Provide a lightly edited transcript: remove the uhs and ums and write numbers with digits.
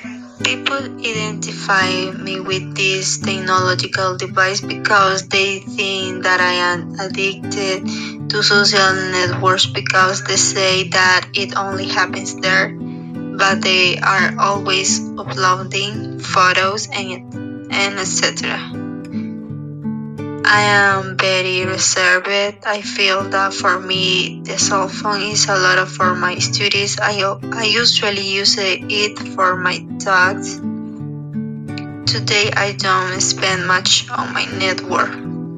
People identify me with this technological device because they think that I am addicted to social networks because they say that it only happens there, but they are always uploading photos and etc. I am very reserved. I feel that for me, the cell phone is a lot for my studies. I usually use it for my dogs. Today, I don't spend much on my network.